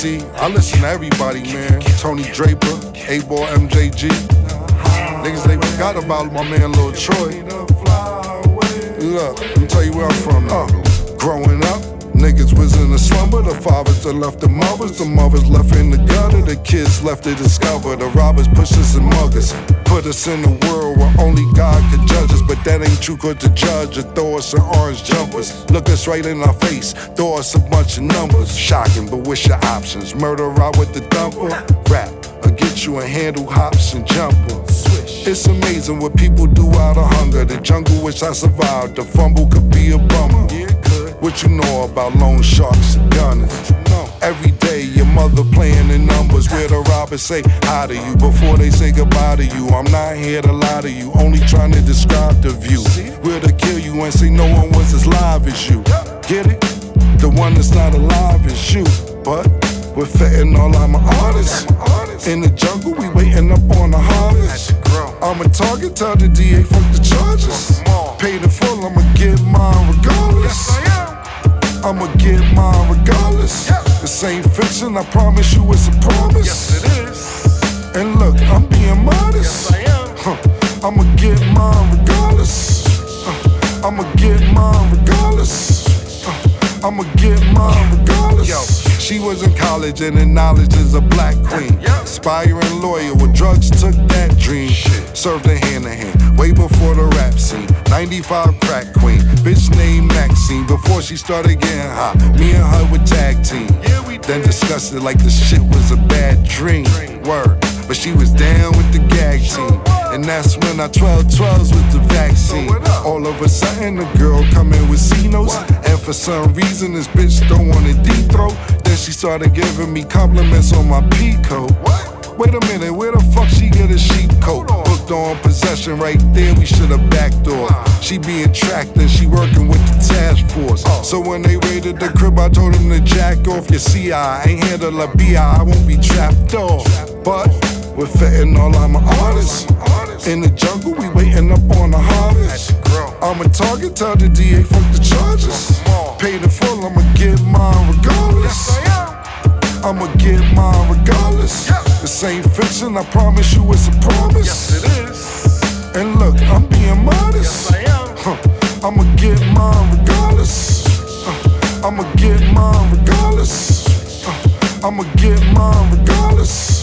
see, I listen to everybody, man. Tony Draper, A-Ball, MJG. Niggas, they forgot about my man Lil Troy. Look, let me tell you where I'm from now. Growing up, niggas was in a slumber. The fathers that left the mothers left in the gutter. The kids left to discover. The robbers, pushers, and muggers put us in a world where only God could judge us. But that ain't true, cause the judge would throw us in orange jumpers. Look us right in our face, throw us a bunch of numbers. Shocking, but what's your options? Murder out with the thumper? Rap, or get you a handle, hops, and jumper. It's amazing what people do out of hunger. The jungle which I survived, the fumble could be a bummer. What you know about loan sharks and gunners? Every day your mother playing the numbers where the robbers say hi to you before they say goodbye to you. I'm not here to lie to you, only trying to describe the view. We're to kill you and say no one was as live as you. Get it? The one that's not alive is you. But we're fitting all I'm an artist. In the jungle, we waiting up on the harvest. I'm a target, tell the DA fuck the charges. Pay the full, I'ma get mine regardless. I'ma get mine regardless. This ain't fiction, I promise you it's a promise. Yes, it is. And look, I'm being modest. Yes, I am. I'ma get mine regardless. I'ma get mine regardless. I'ma get mine regardless. Yo. She was in college and in knowledge is a black queen. Aspiring lawyer with drugs took that dream. Served her hand in hand, way before the rap scene. 95 crack queen, bitch named Maxine. Before she started getting hot, me and her would tag team. Then discussed it like the shit was a bad dream. Word, but she was down with the gag team. And that's when I 12-12s with the vaccine. All of a sudden the girl come in with C-notes. And for some reason this bitch don't wanna deep throat. Then she started giving me compliments on my P-coat. Wait a minute, where the fuck she get a sheep coat? Hooked on possession right there, we should've backed off. She being tracked and she working with the task force. So when they raided the crib, I told them to jack off. You see, I ain't handle a B.I., I won't be trapped off. But we're fitting all I'm an artist. In the jungle, we waiting up on the harvest. I'm a target, tell the DA fuck the charges. Pay the full, I'ma get mine regardless. I'ma get mine regardless. This ain't fiction, I promise you it's a promise. Yes, it is. And look, I'm being modest. Yes, I am. I'ma get mine regardless. I'ma get mine regardless. I'ma get mine regardless.